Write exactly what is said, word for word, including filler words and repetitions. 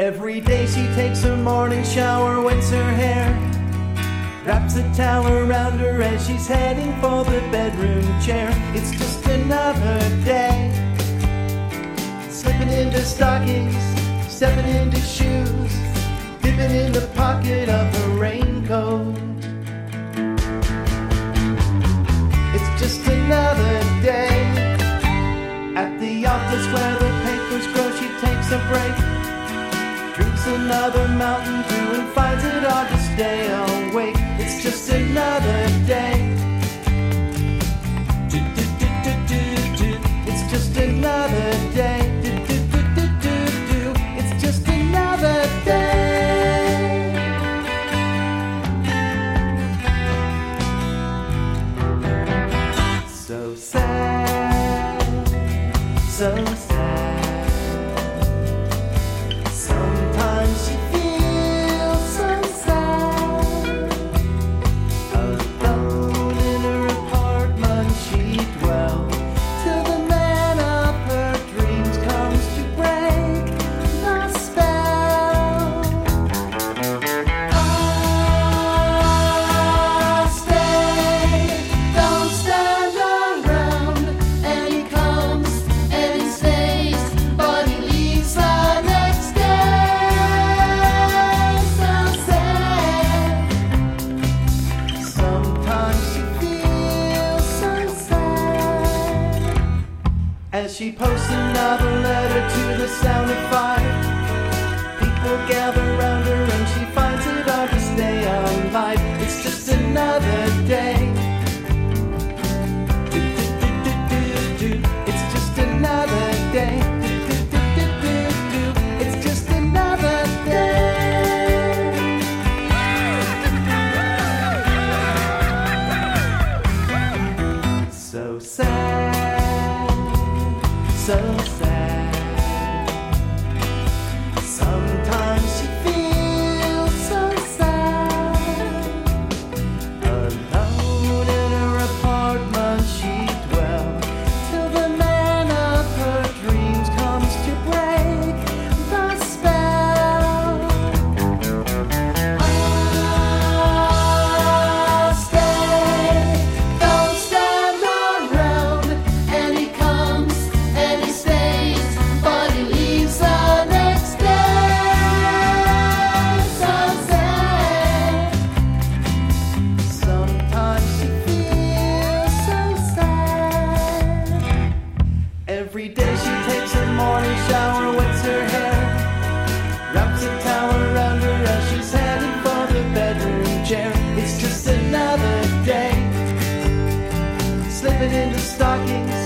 Every day she takes her morning shower, wets her hair, wraps a towel around her as she's heading for the bedroom chair. It's just another day, slipping into stockings, stepping into shoes, dipping in the pocket of her raincoat. It's just another day, at the office where the papers grow, she takes a break, drinks another Mountain Dew and finds it hard to stay awake. It's just another day. Do, do, do, do, do, do. It's just another day. Do, do, do, do, do, do. It's just another day. So sad, so sad. She feels so sad. Alone in her apartment she dwells, till the man of her dreams comes to break the spell. Oh, stay, don't stand around. And he comes and he stays, but he leaves the next day. As she posts another letter to the sound of fire, people gather round her and she finds it hard to stay alive. It's just another day. Do, do, do, do, do, do. It's just another day. Do, do, do, do, do, do. It's just another day. So sad, so sad. Sometimes she feels so sad. Alone in her apartment she dwells, till the man of her dreams comes to break the spell. Oh, stay, don't stand around. And he comes and he stays, but he leaves the next day. So sad. Sometimes she feels so sad. Every day she takes her morning shower, wets her hair, wraps a towel around her as she's heading for the bedroom chair. It's just another day, slipping into stockings,